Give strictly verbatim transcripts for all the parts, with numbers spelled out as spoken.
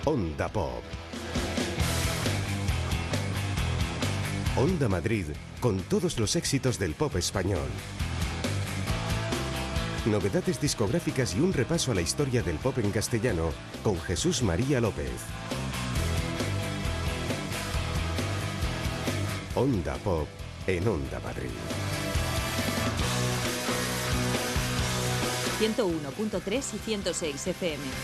Onda Pop. Onda Madrid, con todos los éxitos del pop español. Novedades discográficas y un repaso a la historia del pop en castellano con Jesús María López. Onda Pop en Onda Madrid. ciento uno punto tres y ciento seis F M.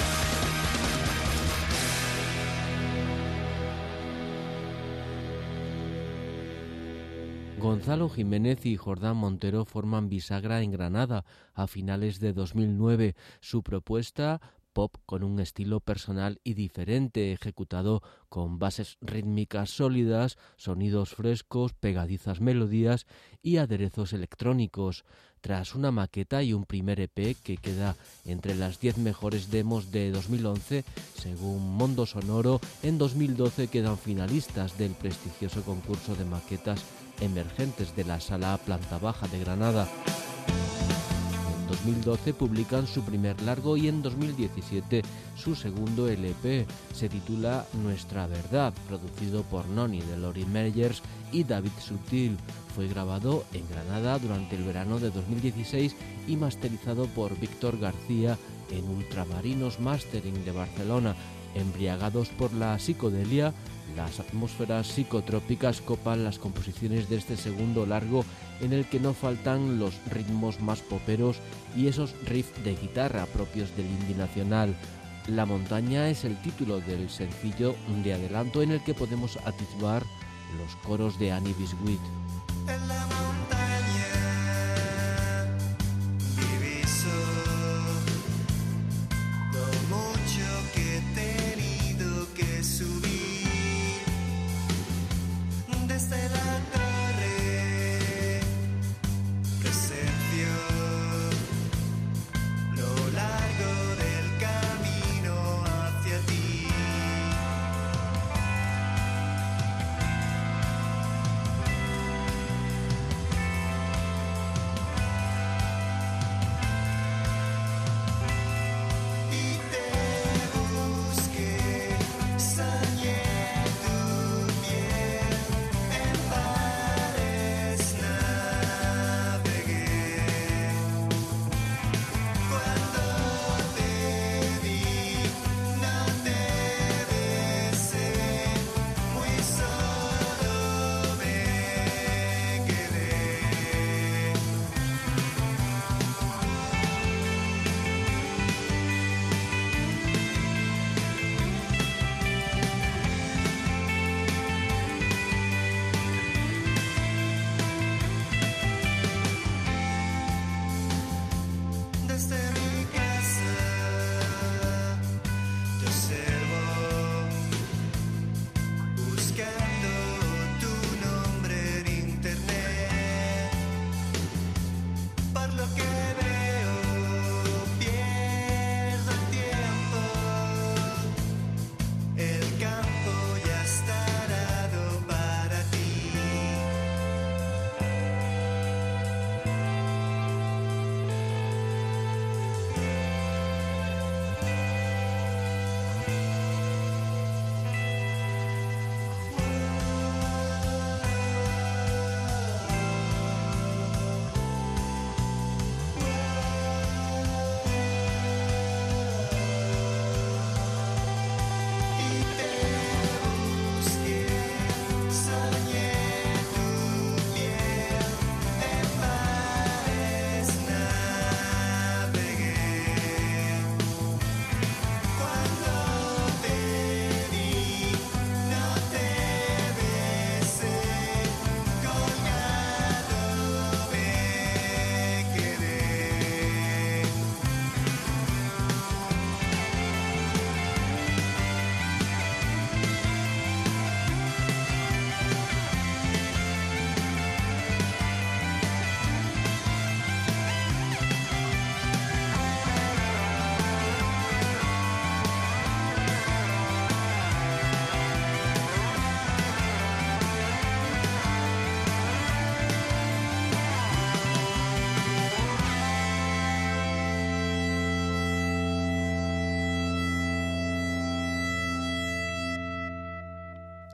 Gonzalo Jiménez y Jordán Montero forman bisagra en Granada a finales de dos mil nueve. Su propuesta, pop con un estilo personal y diferente, ejecutado con bases rítmicas sólidas, sonidos frescos, pegadizas melodías y aderezos electrónicos. Tras una maqueta y un primer E P que queda entre las diez mejores demos de dos mil once, según Mondo Sonoro, en dos mil doce quedan finalistas del prestigioso concurso de maquetas emergentes de la Sala Planta Baja de Granada. En dos mil doce publican su primer largo y en dos mil diecisiete su segundo L P. Se titula Nuestra Verdad, producido por Noni de Lori Meyers y David Sutil. Fue grabado en Granada durante el verano de dos mil dieciséis y masterizado por Víctor García en Ultramarinos Mastering de Barcelona. Embriagados por la psicodelia, las atmósferas psicotrópicas copan las composiciones de este segundo largo, en el que no faltan los ritmos más poperos y esos riffs de guitarra propios del indie nacional. La montaña es el título del sencillo de adelanto, en el que podemos atisbar los coros de Annie Biscuit. En la montaña diviso lo mucho que he tenido que subir desde la torre, presencio lo largo del camino hacia ti.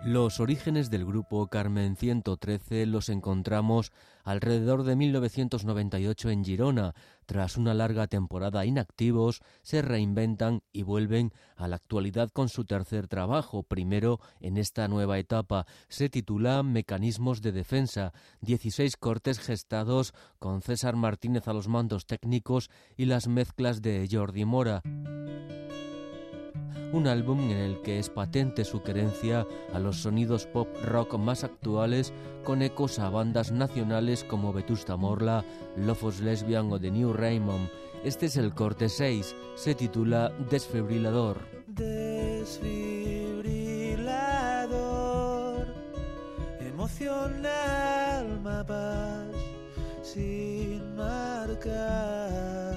Los orígenes del grupo Carmen ciento trece los encontramos alrededor de mil novecientos noventa y ocho en Girona. Tras una larga temporada inactivos, se reinventan y vuelven a la actualidad con su tercer trabajo. Primero, en esta nueva etapa, se titula Mecanismos de Defensa. dieciséis cortes gestados con César Martínez a los mandos técnicos y las mezclas de Jordi Mora. Un álbum en el que es patente su querencia a los sonidos pop rock más actuales, con ecos a bandas nacionales como Vetusta Morla, Lofos Lesbian o The New Raymond. Este es el corte seis, se titula Desfibrilador. Desfibrilador, emocional, mapas sin marcar.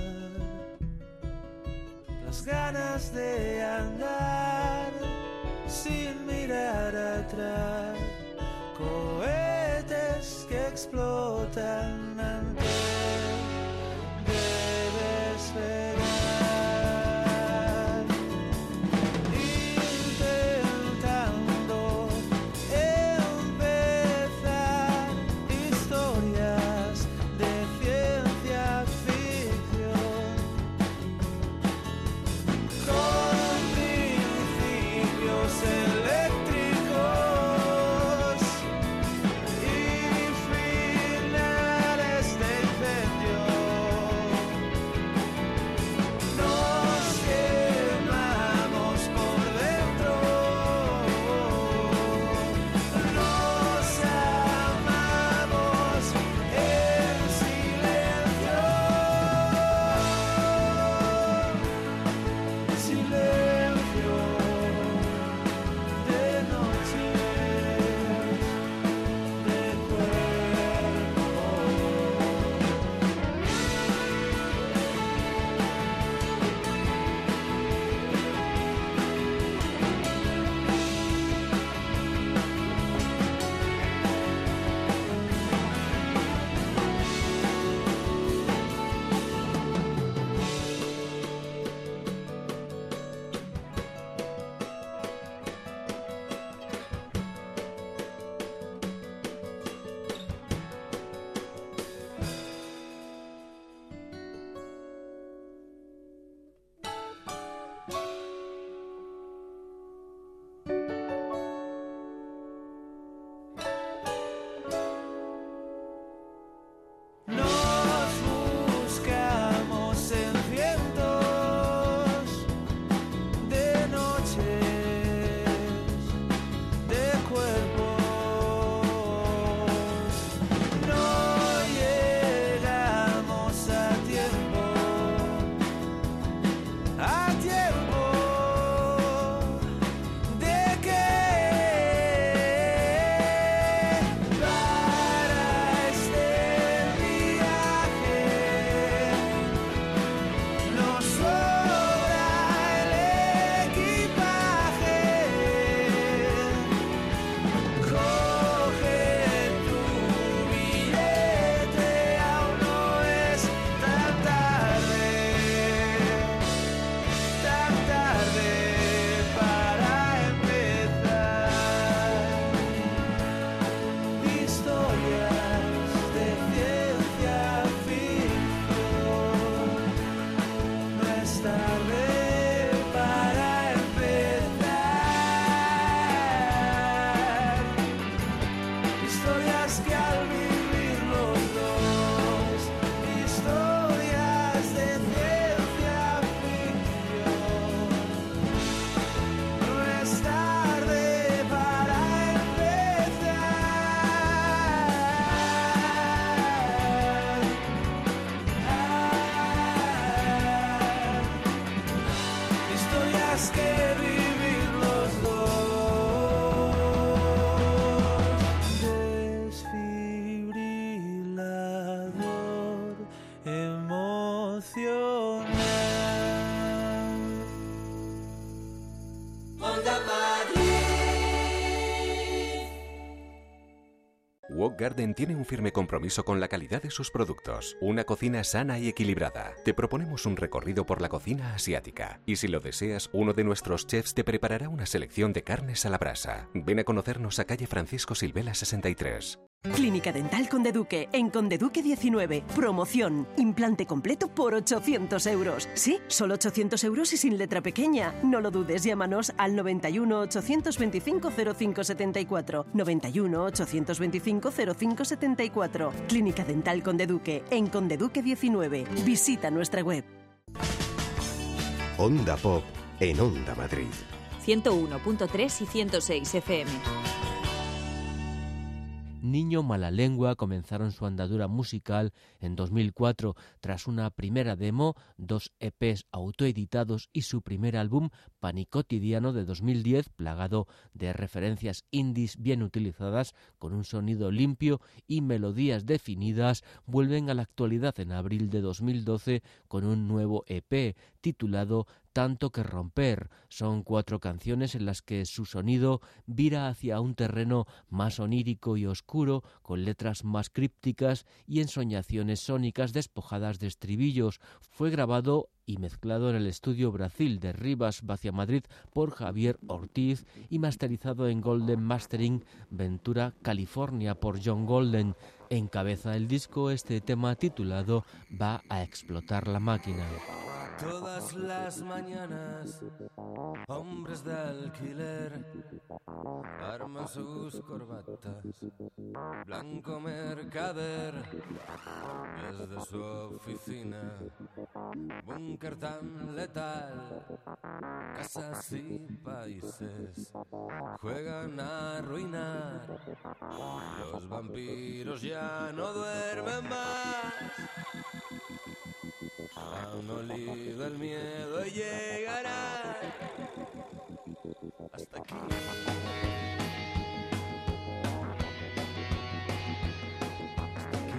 Las ganas de andar sin mirar atrás, cohetes que explotan antes de despegar. Intentando empezar historias de ciencia ficción con principios eléctricos y finales de incendio. Nos quemamos por dentro, nos amamos en silencio. Silencio de noche, de cuerpo. Nos buscamos en cientos de noches, de cuerpos. No llegamos a tiempo, a tiempo de que para este viaje nos sobra el equipaje. Coge tu billete, aún no es tan tarde, tan tarde para empezar. Historias de ciencia ficción, no es tarde para empezar. Historias que al vivir los dos, historias de ciencia ficción, no es tarde para empezar. Historias que vivir los dos. Desfibrilador emocional. Wok Garden tiene un firme compromiso con la calidad de sus productos. Una cocina sana y equilibrada. Te proponemos un recorrido por la cocina asiática. Y si lo deseas, uno de nuestros chefs te preparará una selección de carnes a la brasa. Ven a conocernos a calle Francisco Silvela sesenta y tres. Clínica Dental Conde Duque, en Conde Duque diecinueve. Promoción. Implante completo por ochocientos euros. Sí, solo ochocientos euros y sin letra pequeña. No lo dudes, llámanos al noventa y uno, ochocientos veinticinco, cero cinco setenta y cuatro. noventa y uno, ochocientos veinticinco, cero cinco setenta y cuatro. Clínica Dental Conde Duque, en Conde Duque diecinueve. Visita nuestra web. Onda Pop en Onda Madrid. ciento uno punto tres y ciento seis F M. Niño Malalengua comenzaron su andadura musical en dos mil cuatro tras una primera demo, dos E Pes autoeditados y su primer álbum Panicotidiano de dos mil diez, plagado de referencias indies bien utilizadas, con un sonido limpio y melodías definidas. Vuelven a la actualidad en abril de dos mil doce con un nuevo E Pe titulado Tanto que romper. Son cuatro canciones en las que su sonido vira hacia un terreno más onírico y oscuro, con letras más crípticas y ensoñaciones sónicas despojadas de estribillos. Fue grabado y mezclado en el estudio Brasil de Rivas Vacia Madrid por Javier Ortiz y masterizado en Golden Mastering Ventura, California por John Golden. Encabeza el disco este tema titulado Va a explotar la máquina. Todas las mañanas, hombres de alquiler arman sus corbatas. Blanco mercader, desde su oficina, búnker tan letal, casas y países juegan a arruinar. Los vampiros ya no duermen más. Han olido el miedo y llegará hasta aquí. Hasta aquí.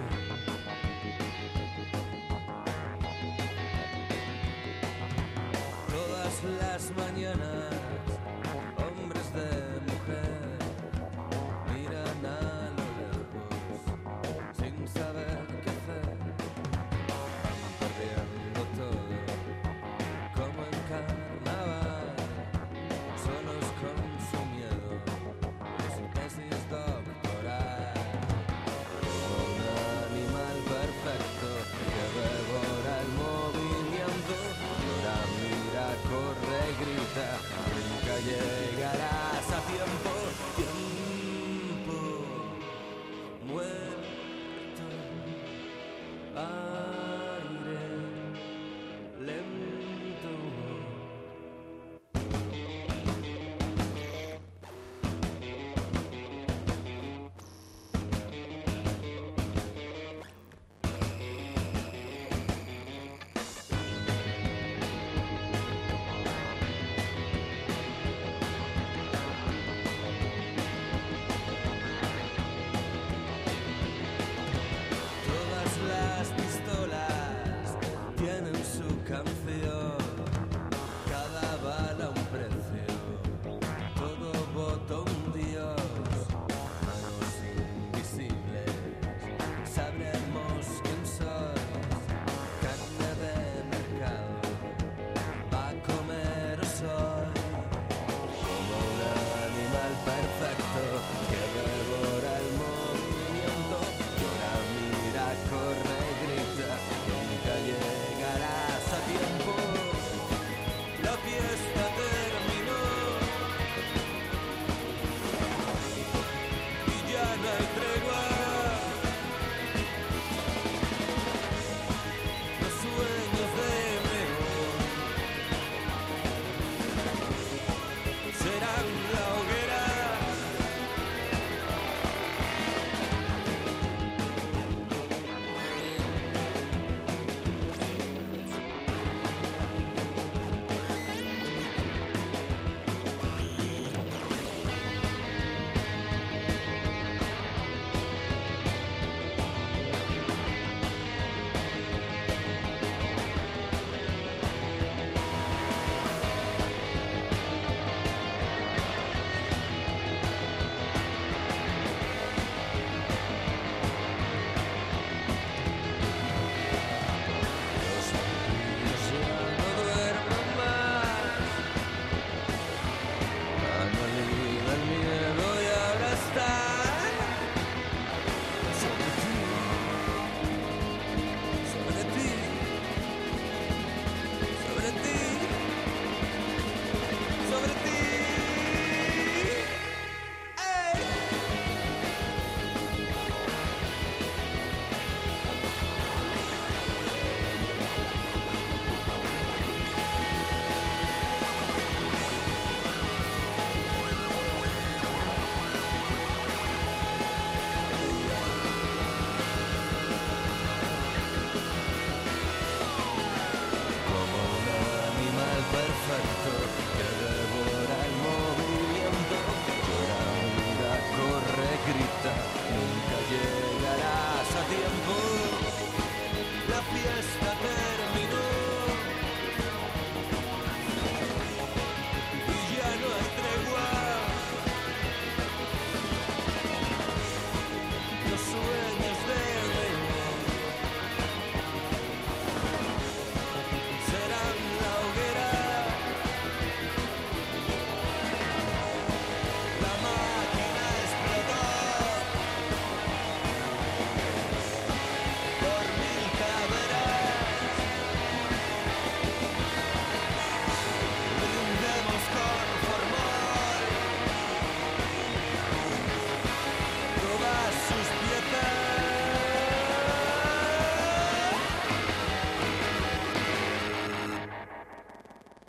Todas las mañanas, hombres de mujer miran a lo lejos sin saber qué hacer. Perdiendo todo, como en carnaval, solos con su miedo, su tesis doctoral. Como un animal perfecto que devora el movimiento, llora, mira, corre, grita,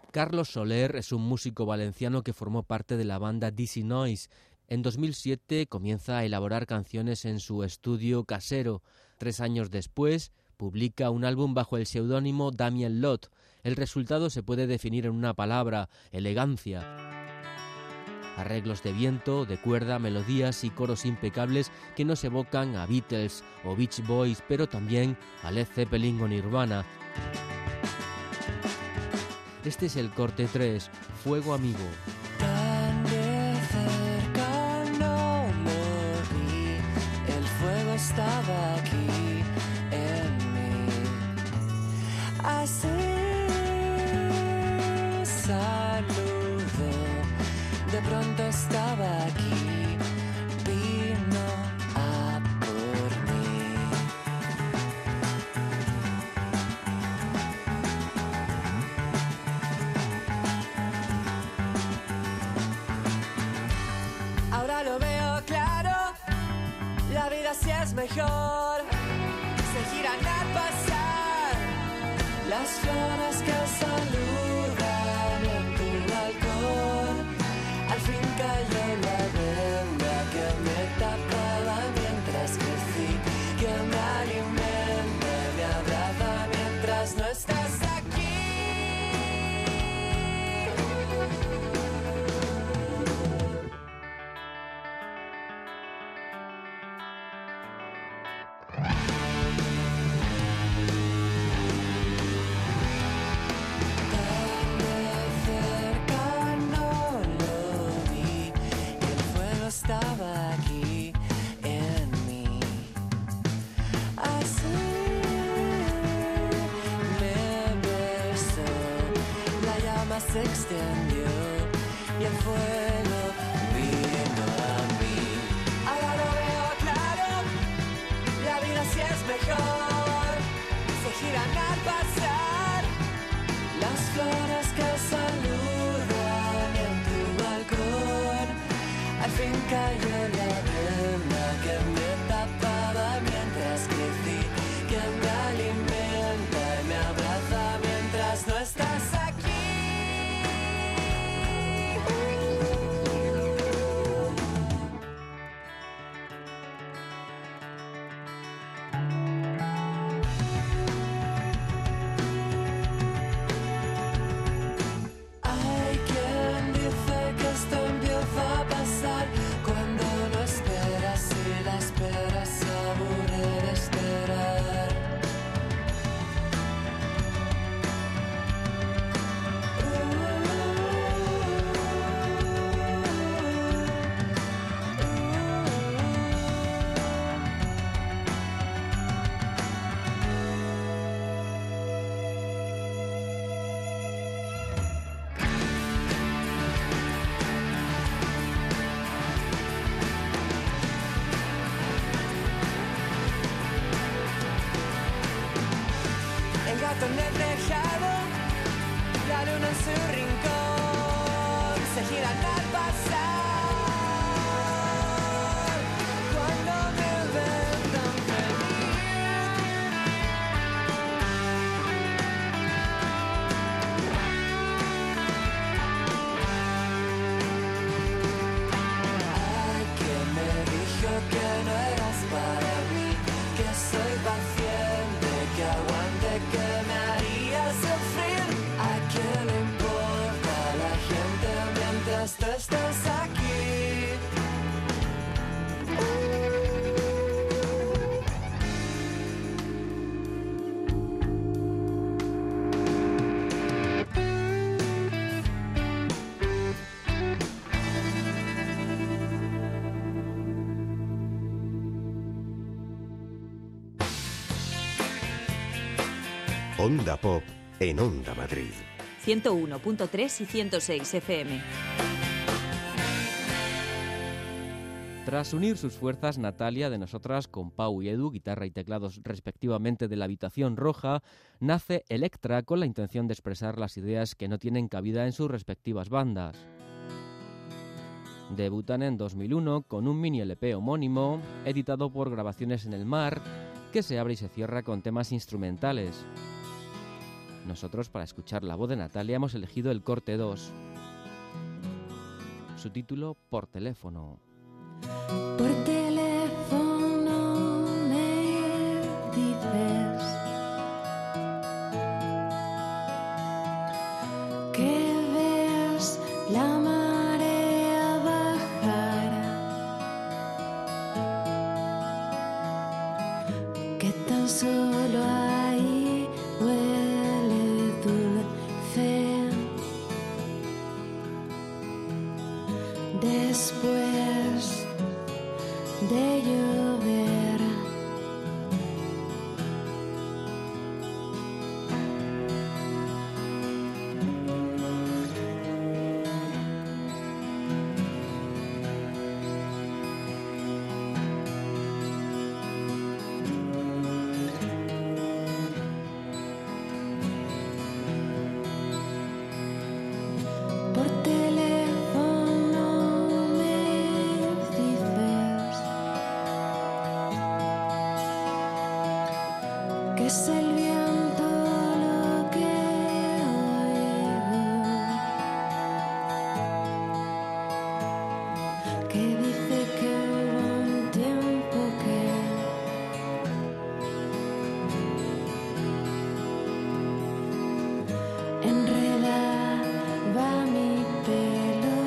Carlos Soler es un músico valenciano que formó parte de la banda Dizzy Noise. En dos mil siete comienza a elaborar canciones en su estudio casero. Tres años después publica un álbum bajo el seudónimo Damien Lot. El resultado se puede definir en una palabra: elegancia. Arreglos de viento, de cuerda, melodías y coros impecables que nos evocan a Beatles o Beach Boys, pero también a Led Zeppelin o Nirvana. Este es el corte tres, Fuego Amigo. Tan de cerca no lo vi, el fuego estaba aquí en mí. Así saludó, de pronto estaba aquí, vino a por mí. Ahora lo veo claro, la vida sí es mejor, se giran al pasar las flores que saludan en tu balcón. Al fin cayó la venda que me tapaba mientras crecí, que me alimenta, me abraza mientras no estás aquí. Estaba aquí en mí, así me besó, la llama se extendió y el fuego vino a mí. Ahora lo veo claro, la vida sí es mejor, se giran al pasar las flores que saludan en tu balcón. Al fin cayó la venda que me tapaba mientras crecí, que me alimenta y me abraza mientras no estás aquí. Hay quien dice que esto empieza a pasar cuando no esperas y la espera es aburrir esperar. El gato ennegrejado, la luna en su rincón, se giran al pasar. Cuando me ven tan feliz, ay, que me dijo que no eras para mí, que soy paciente, que aguante, que me haría sufrir. ¿A quién le importa a la gente mientras tú estás aquí? Onda Pop en Onda Madrid. ciento uno punto tres y ciento seis F M. Tras unir sus fuerzas, Natalia de Nosotras con Pau y Edu, guitarra y teclados respectivamente de La Habitación Roja, nace Electra con la intención de expresar las ideas que no tienen cabida en sus respectivas bandas. Debutan en dos mil uno con un mini L P homónimo, editado por Grabaciones en el Mar, que se abre y se cierra con temas instrumentales. Nosotros, para escuchar la voz de Natalia, hemos elegido el corte dos. Su título, Por teléfono. Por teléfono me dices que ves la marea bajar, que tan solo ahí huele dulce. Después de llover, por teléfono me dices que es el viento lo que oigo, que dice que hubo un tiempo que enredaba mi pelo.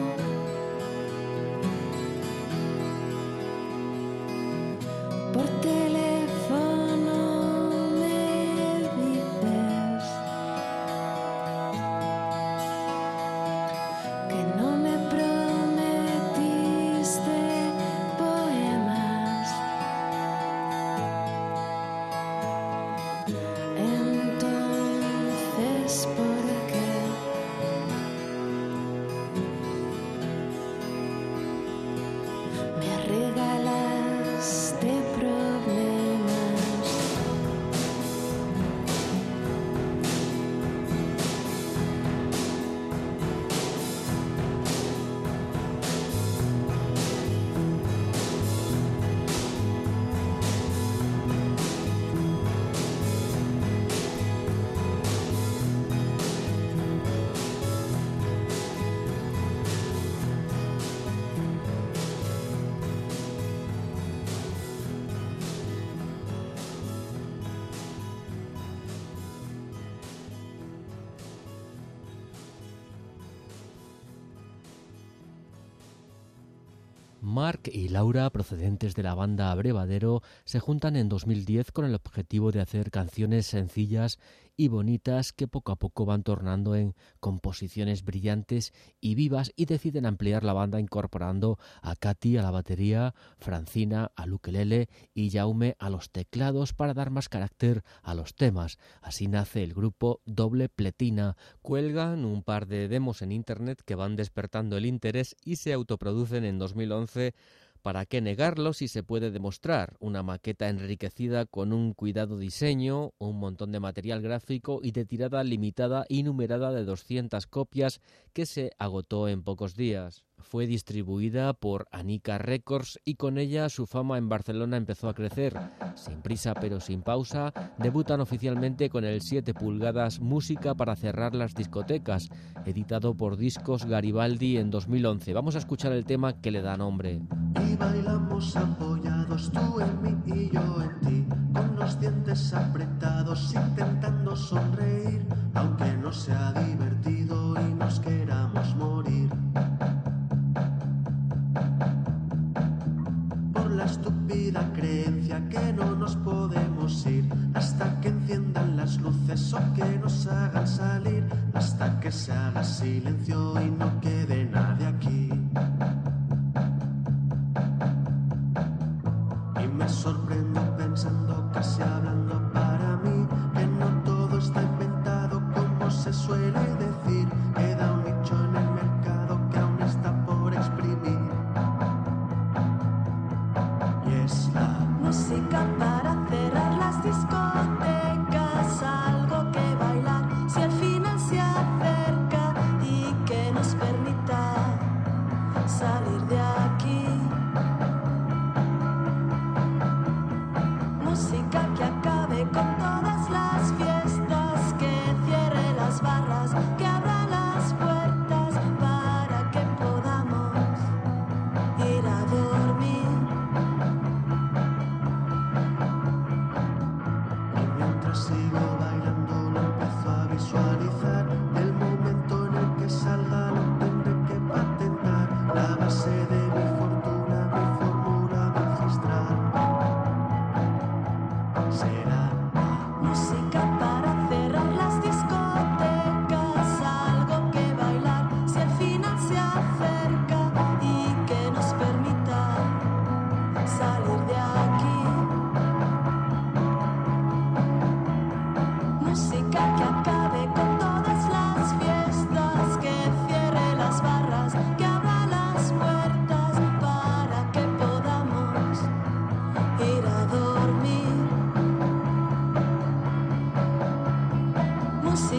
Por teléfono me dices que no me prometiste poemas. Entonces, ¿por qué me regalaste problemas? Marc y Laura, procedentes de la banda Abrevadero, se juntan en dos mil diez con el objetivo de hacer canciones sencillas y bonitas que poco a poco van tornando en composiciones brillantes y vivas, y deciden ampliar la banda incorporando a Katy a la batería, Francina al ukelele y Jaume a los teclados para dar más carácter a los temas. Así nace el grupo Doble Pletina. Cuelgan un par de demos en internet que van despertando el interés y se autoproducen en dos mil once. ¿Para qué negarlo si se puede demostrar? Una maqueta enriquecida con un cuidado diseño, un montón de material gráfico y de tirada limitada y numerada de doscientas copias que se agotó en pocos días. Fue distribuida por Anica Records y con ella su fama en Barcelona empezó a crecer. Sin prisa pero sin pausa, debutan oficialmente con el siete pulgadas Música para cerrar las discotecas, editado por Discos Garibaldi en dos mil once. Vamos a escuchar el tema que le da nombre. Y bailamos apoyados, tú en mí y yo en ti, con los dientes apretados, intentando sonreír, aunque no sea divertido y nos queramos morir. Por la estúpida creencia que no nos podemos ir hasta que enciendan las luces o que nos hagan salir, hasta que se haga silencio y no quede nadie aquí. Y me sorprendo pensando, casi hablando para mí, que no todo está inventado como se suele decir. Queda un nicho en el mercado que aún está por exprimir. Y es la música para cerrar las discotecas, algo que bailar si al final se acerca y que nos permita salir de aquí.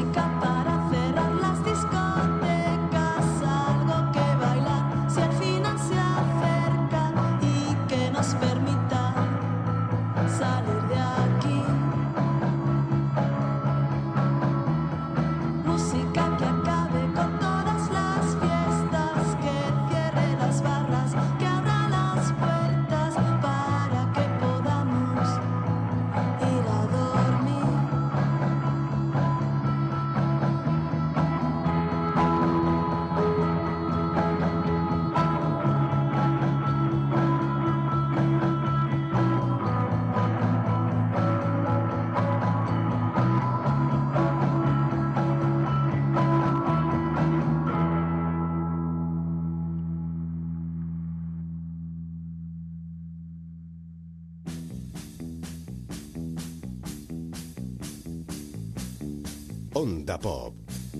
Onda Pop.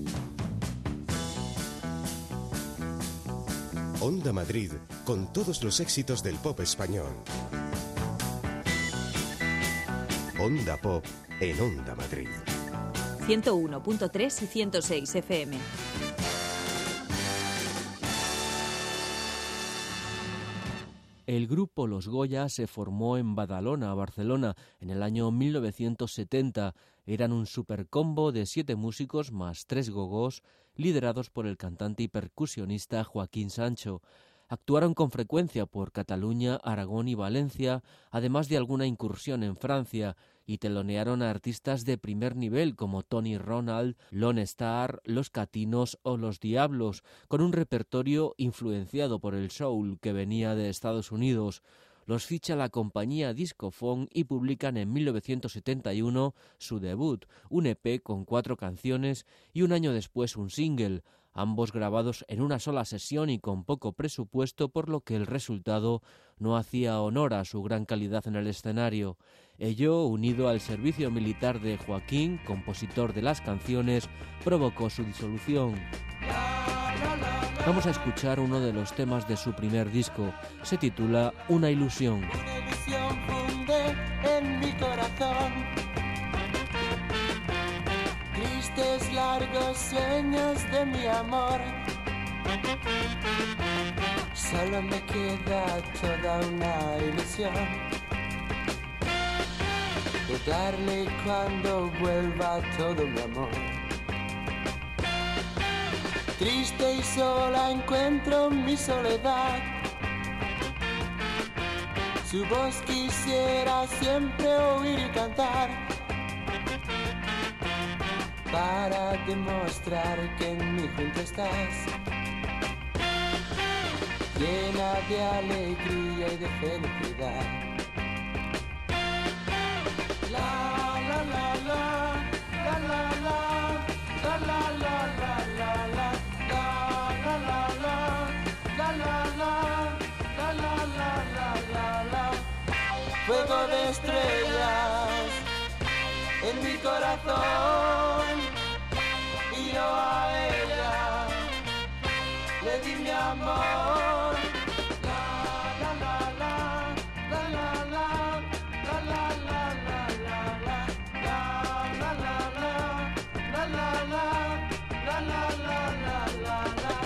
Onda Madrid, con todos los éxitos del pop español. Onda Pop en Onda Madrid. ciento uno punto tres y ciento seis F M. El grupo Los Goya se formó en Badalona, Barcelona, en el año mil novecientos setenta. Eran un supercombo de siete músicos más tres gogós, liderados por el cantante y percusionista Joaquín Sancho. Actuaron con frecuencia por Cataluña, Aragón y Valencia, además de alguna incursión en Francia, y telonearon a artistas de primer nivel como Tony Ronald, Lone Star, Los Catinos o Los Diablos, con un repertorio influenciado por el soul que venía de Estados Unidos. Los ficha la compañía Discofon y publican en mil novecientos setenta y uno su debut, un E P con cuatro canciones y un año después un single, ambos grabados en una sola sesión y con poco presupuesto, por lo que el resultado no hacía honor a su gran calidad en el escenario. Ello, unido al servicio militar de Joaquín, compositor de las canciones, provocó su disolución. Vamos a escuchar uno de los temas de su primer disco. Se titula Una ilusión. Una ilusión funde en mi corazón. Tristes largos sueños de mi amor. Solo me queda toda una ilusión de darle cuando vuelva todo mi amor. Triste y sola encuentro mi soledad. Su voz quisiera siempre oír y cantar, para demostrar que en mí junto estás, llena de alegría y de felicidad. La la la la, la la la, la la la la la la. Fuego de estrellas en mi corazón, y yo a ella le di mi amor. La la la la, la la la, la la la la la la, la la la la, la la la, la la la la la.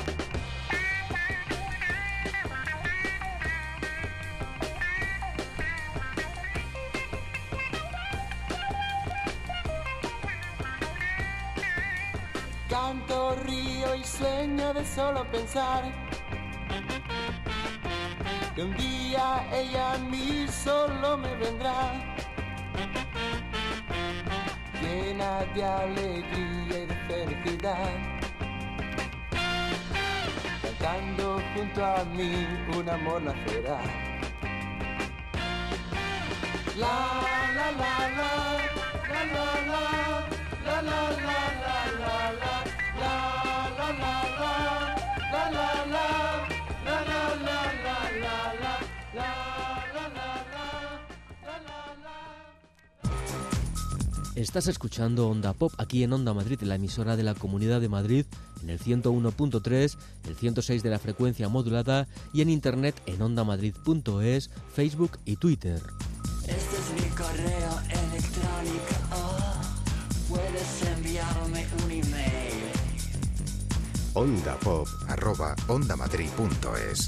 Canto, río y sueño de solo pensar que un día ella a mí solo me vendrá, llena de alegría y de felicidad, cantando junto a mí un amor nacerá. La la la la, la la la, la la la la la la. Estás escuchando Onda Pop aquí en Onda Madrid, la emisora de la Comunidad de Madrid, en el ciento uno punto tres, el ciento seis de la frecuencia modulada y en internet en ondamadrid punto es, Facebook y Twitter. Este es mi correo electrónico, oh, puedes enviarme un email ondapop arroba ondamadrid.es.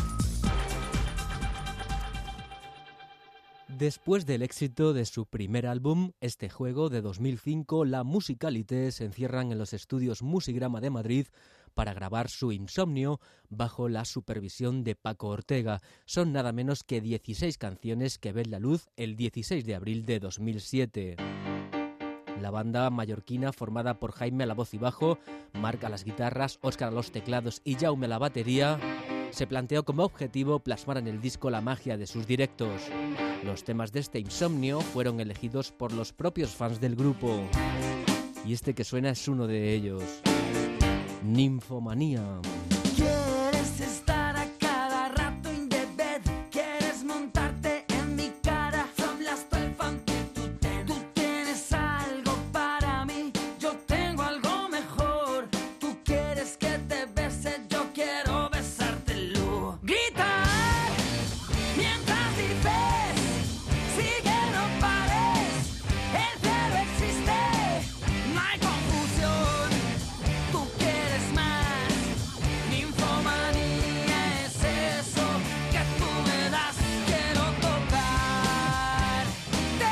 Después del éxito de su primer álbum, este juego de dos mil cinco, la Musicalité se encierran en los estudios Musigrama de Madrid para grabar su Insomnio bajo la supervisión de Paco Ortega. Son nada menos que dieciséis canciones que ven la luz el dieciséis de abril de dos mil siete. La banda mallorquina, formada por Jaime a la voz y bajo, Marc a las guitarras, Óscar a los teclados y Jaume a la batería, se planteó como objetivo plasmar en el disco la magia de sus directos. Los temas de este Insomnio fueron elegidos por los propios fans del grupo. Y este que suena es uno de ellos. Ninfomanía. Quieres estar a cada rato in the bed, quieres montarte en mi cara. From last twelve until ten. Tú tienes algo para mí, yo tengo algo mejor. Tú quieres que te bese, yo quiero besártelo. Gritar mientras dices, sigue, no pares. El cielo existe, no hay confusión. Tú quieres más, ninfomanía es eso que tú me das. Quiero tocarte,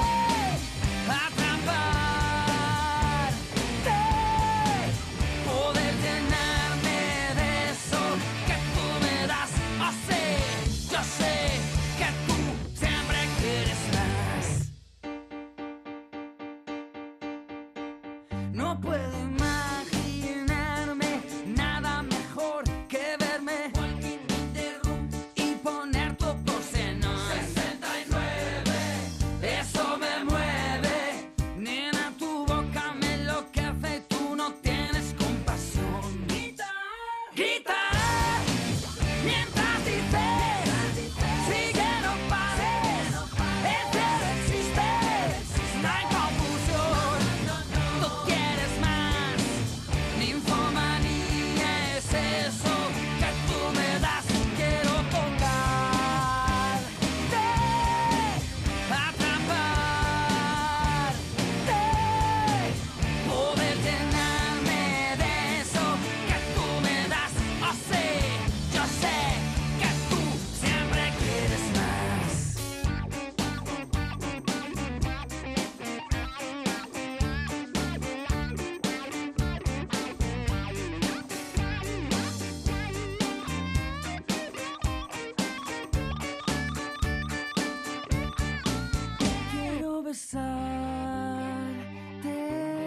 atraparte, poder llenarme de eso que tú me das. Oh, sí, yo sé que tú siempre quieres más. No puedo imaginarme nada mejor que verme y poner tu pose en on. sesenta y nueve, eso me mueve. Nena, tu boca me enloquece y tú no tienes compasión. Gritar mientras dices, sigue, no pares. El cielo existe, no hay confusión. Tú quieres más, ninfomanía es eso que tú me das. Quiero tocarte, atraparte, poder llenarme de eso que tú me das. Oh, sí, yo sé que tú siempre quieres más. Quiero besarte,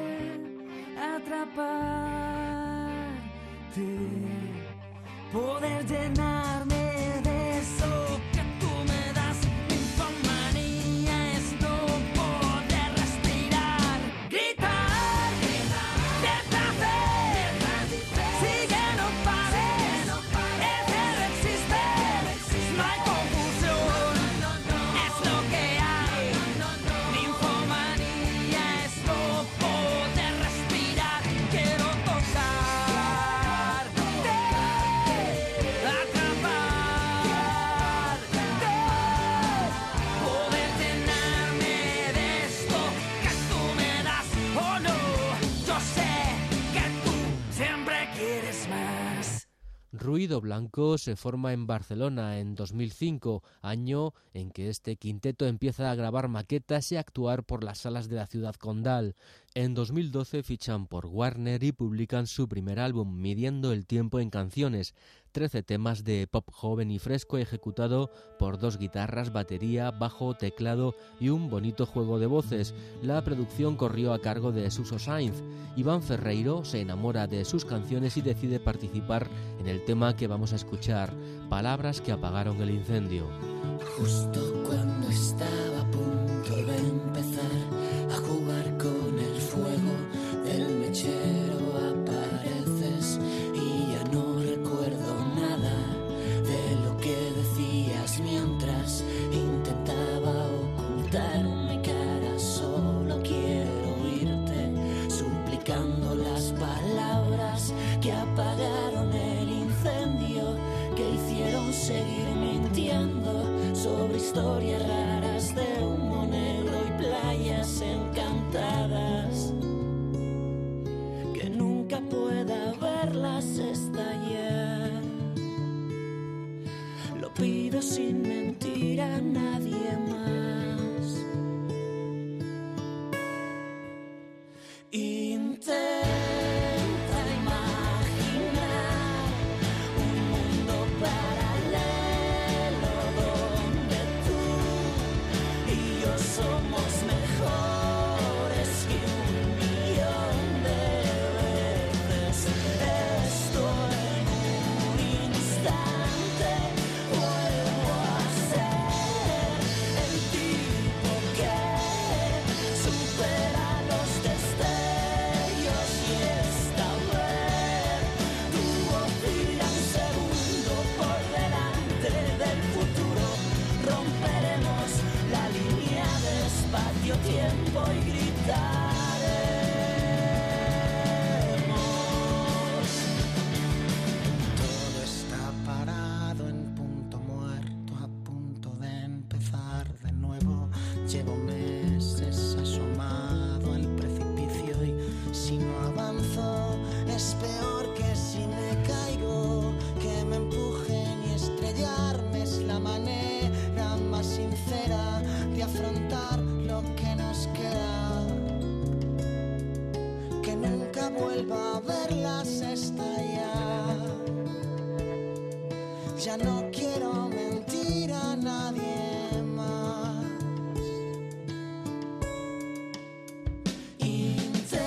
atraparte, poder llenarme de eso que tú me das. Ninfomanía es no poder respirar. Gritar de placer, sigue, no pares. El cielo existe, no hay confusión. Es lo que hay. Ninfomanía es no poder respirar. Quiero tocarte, atraparte, poder llenarme de esto que tú me das. Oh no, yo sé que tú siempre quieres más. Ruido Blanco se forma en Barcelona en dos mil cinco, año en que este quinteto empieza a grabar maquetas y a actuar por las salas de la ciudad condal. En dos mil doce fichan por Warner y publican su primer álbum, Midiendo el tiempo en canciones, trece temas de pop joven y fresco ejecutado por dos guitarras, batería, bajo, teclado y un bonito juego de voces. La producción corrió a cargo de Suso Sainz. Iván Ferreiro se enamora de sus canciones y decide participar en el tema que vamos a escuchar, Palabras que apagaron el incendio. Justo cuando estaba a punto de empezar a jugar con el fuego del mechero apareces y ya no recuerdo nada de lo que decías mientras intentaba ocultar mi cara. Solo quiero oírte suplicando las palabras que apagaron el incendio, que hicieron seguir mintiendo sobre historias raras de humo negro y playas encantadas. Que nunca pueda verlas verlas estallar. Lo pido sin mentir a nadie más. Intenta imaginar un mundo paralelo donde tú y yo somos mejores que un millón de veces. Esto en un instante vuelvo a ser el tipo que supera los destellos y esta vez tu voz irá un segundo por delante del futuro. Romperemos la línea de espacio-tiempo y gritaremos. Todo está parado en punto muerto, a punto de empezar de nuevo. Llevo meses asomado al precipicio y si no avanzo es peor que si me caigo. Que me empujen y estrellarme es la manera más sincera de afrontar lo que nos queda. Que nunca vuelva a verlas estallar. Ya no quiero mentir a nadie más. Intenta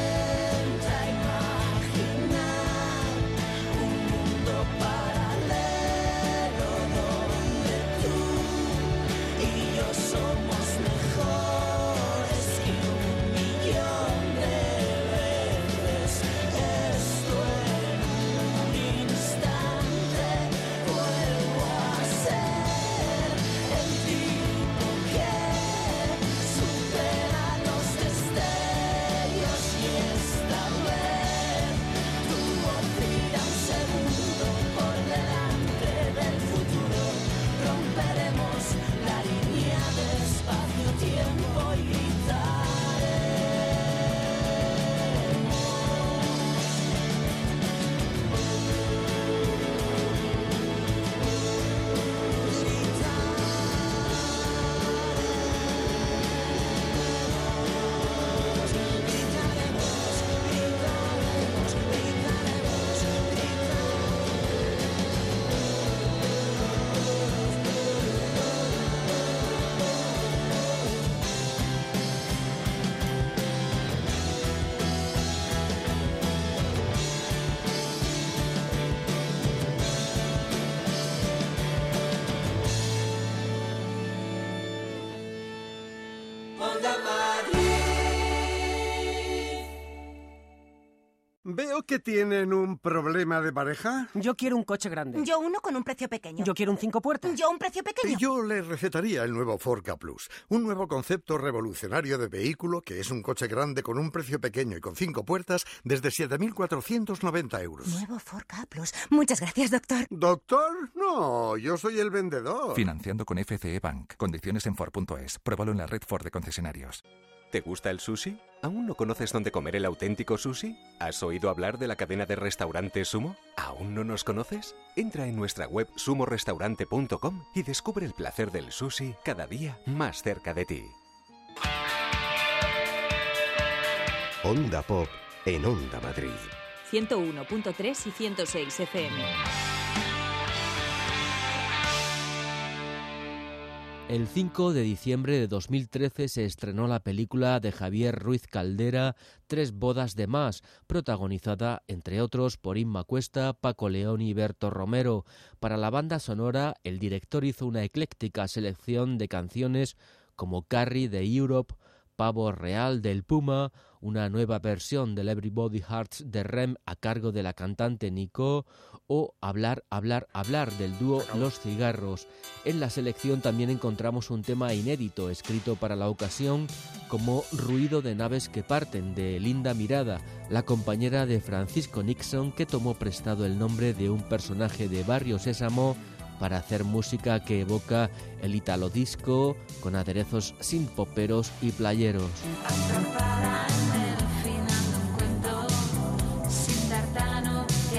imaginar un mundo paralelo donde tú y yo somos mejores que un millón de veces. Esto en un instante vuelvo a ser el tipo que supera los destellos y esta vez tu voz irá un segundo por delante del futuro. Romperemos la línea de espacio-tiempo y Veo que tienen un problema de pareja. Yo quiero un coche grande. Yo uno con un precio pequeño. Yo quiero un cinco puertas. Yo un precio pequeño. Yo le recetaría el nuevo Ford Ka Plus, un nuevo concepto revolucionario de vehículo que es un coche grande con un precio pequeño y con cinco puertas desde siete mil cuatrocientos noventa euros. Nuevo Ford Ka Plus. Muchas gracias, doctor. ¿Doctor? No, yo soy el vendedor. Financiando con F C E Bank. Condiciones en Ford punto es. Pruébalo en la red Ford de concesionarios. ¿Te gusta el sushi? ¿Aún no conoces dónde comer el auténtico sushi? ¿Has oído hablar de la cadena de restaurantes Sumo? ¿Aún no nos conoces? Entra en nuestra web sumo restaurante punto com y descubre el placer del sushi cada día más cerca de ti. Onda Pop en Onda Madrid. ciento uno punto tres y ciento seis F M. El cinco de diciembre de dos mil trece se estrenó la película de Javier Ruiz Caldera, Tres bodas de más, protagonizada, entre otros, por Inma Cuesta, Paco León y Berto Romero. Para la banda sonora, el director hizo una ecléctica selección de canciones como Carrie de Europe, Pavo Real del Puma, una nueva versión del Everybody Hurts de R E M a cargo de la cantante Nico o Hablar, Hablar, Hablar del dúo Los Cigarros. En la selección también encontramos un tema inédito escrito para la ocasión como Ruido de naves que parten de Linda Mirada, la compañera de Francisco Nixon que tomó prestado el nombre de un personaje de Barrio Sésamo para hacer música que evoca el italo disco con aderezos synth-poperos y playeros. Atrapada en el final de un cuento, sin tartano,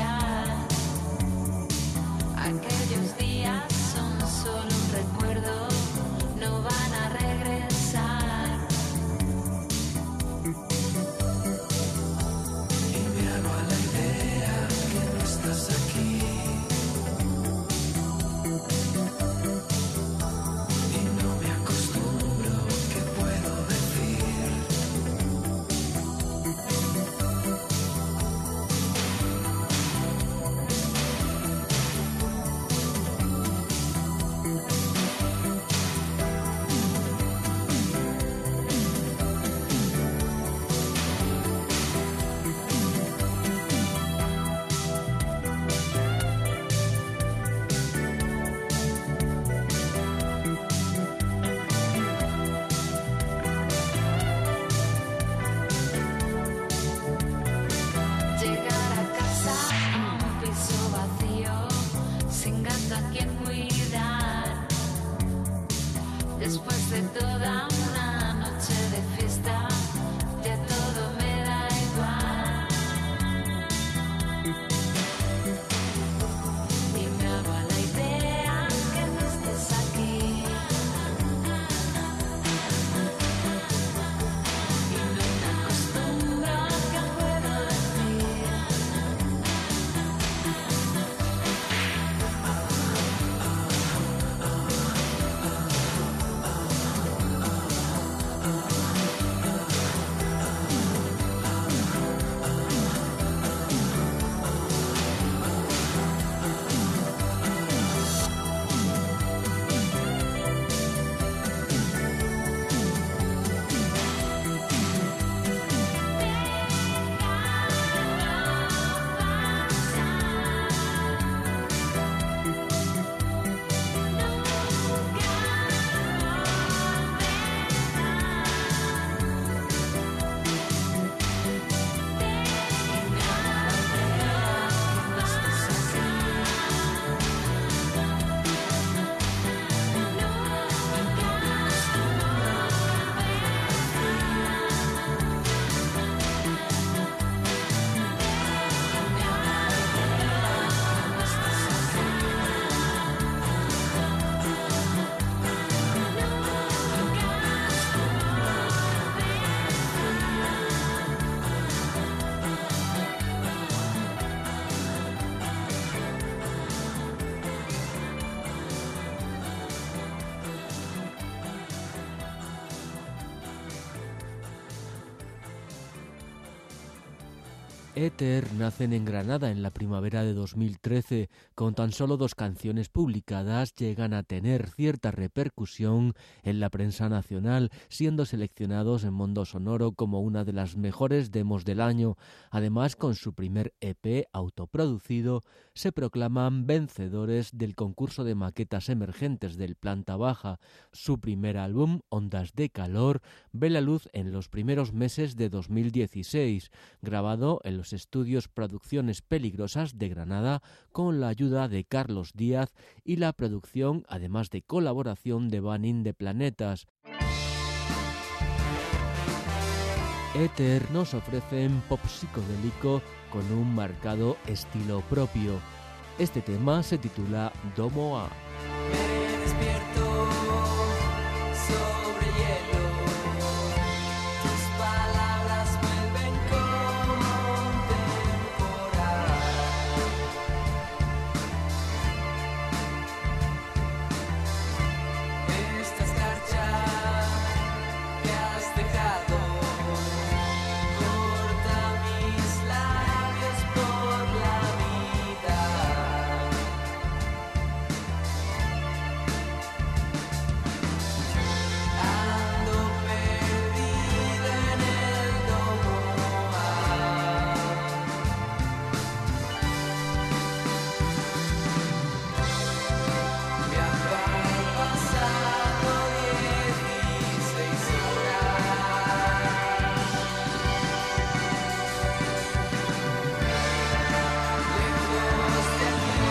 Éter nacen en Granada en la primavera de dos mil trece. Con tan solo dos canciones publicadas llegan a tener cierta repercusión en la prensa nacional, siendo seleccionados en Mundo Sonoro como una de las mejores demos del año. Además, con su primer E P autoproducido, se proclaman vencedores del concurso de maquetas emergentes del Planta Baja. Su primer álbum, Ondas de Calor, ve la luz en los primeros meses de dos mil dieciséis, grabado en los estudios Producciones Peligrosas de Granada con la ayuda de Carlos Díaz y la producción, además de colaboración de Banning de Planetas. Éter nos ofrecen pop psicodélico con un marcado estilo propio. Este tema se titula Domo A. Me despierto sobre hielo, tus palabras vuelven como un temporal. Esta escarcha que has dejado corta mis labios por la mitad. Ando perdido en el domo A. Viajo al pasado dieciséis horas. Lejos de aquí,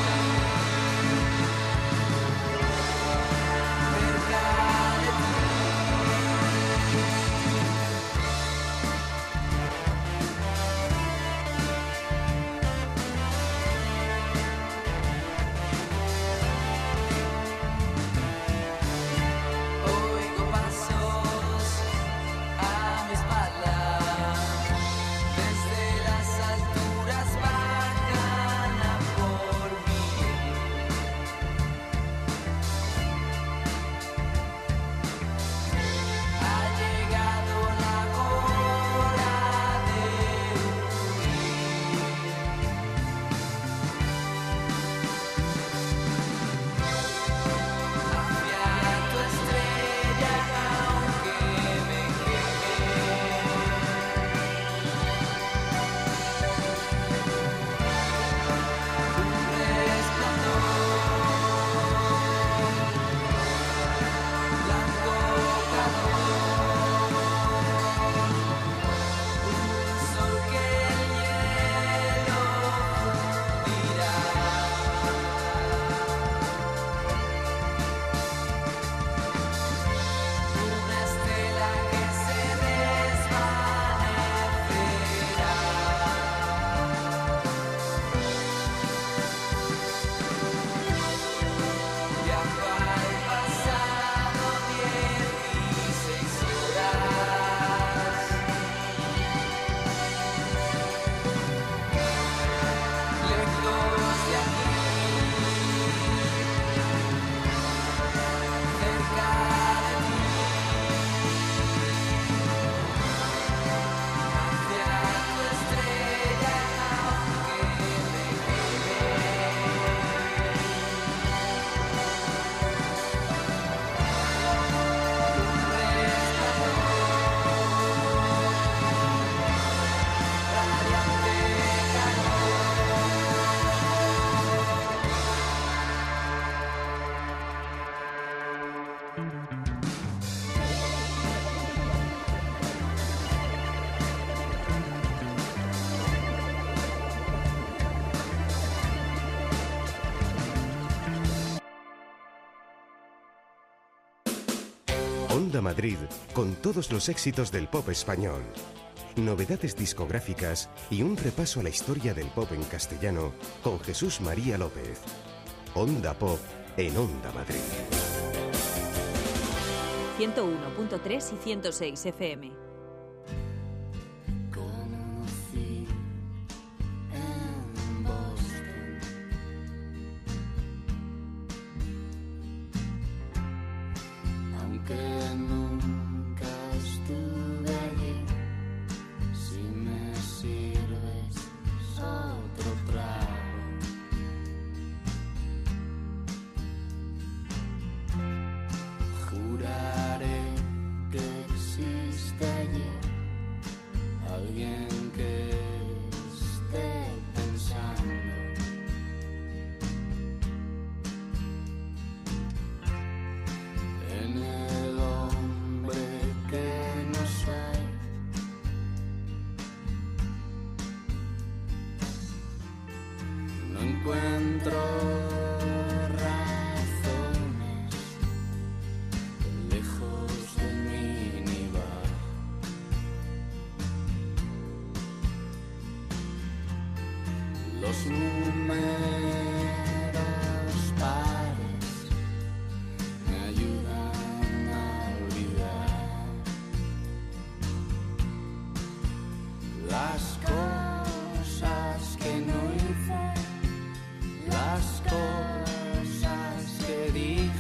cerca de ti. Oigo pasos a mi espalda, desde las alturas bajan a por mí. Ha llegado la hora de huir. Hacia tu estrella aunque me queme. Un resplandor blanco calor, un sol que el hielo fundirá. Una estela que se desvanecerá. Viajo al pasado dieciséis horas. Lejos de aquí, cerca de ti. Hacia tu estrella aunque me Onda Madrid con todos los éxitos del pop español. Novedades discográficas y un repaso a la historia del pop en castellano con Jesús María López. Onda Pop en Onda Madrid. ciento uno punto tres y ciento seis F M. Conocí en Boston aunque nunca estuve allí. Si me sirves los números pares me ayudan a olvidar las cosas que no hice, las cosas que dije.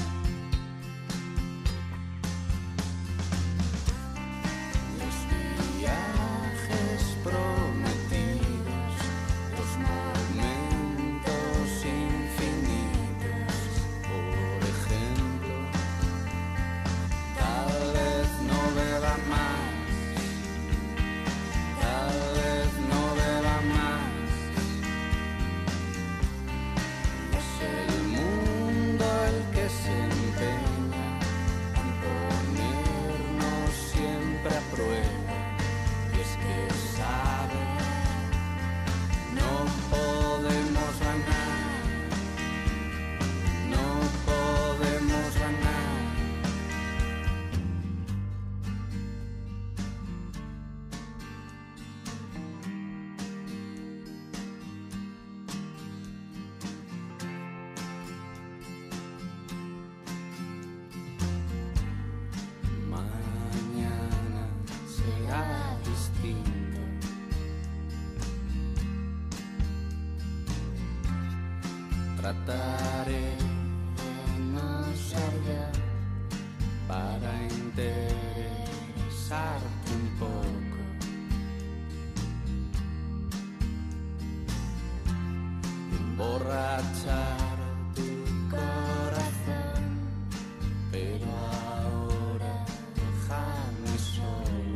Los viajes prometidos, los momentos infinitos, por ejemplo, tal vez no beba más, tal vez no beba más. Es el mundo el que se empeña en ponernos siempre a prueba. Y es que sabe, no podemos ganar, no podemos ganar. Mañana será distinto. Trataré de no ser ya para interesarte un poco. Emborrachar tu corazón, pero ahora déjame solo.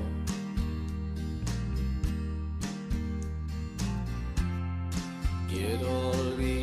Quiero olvidar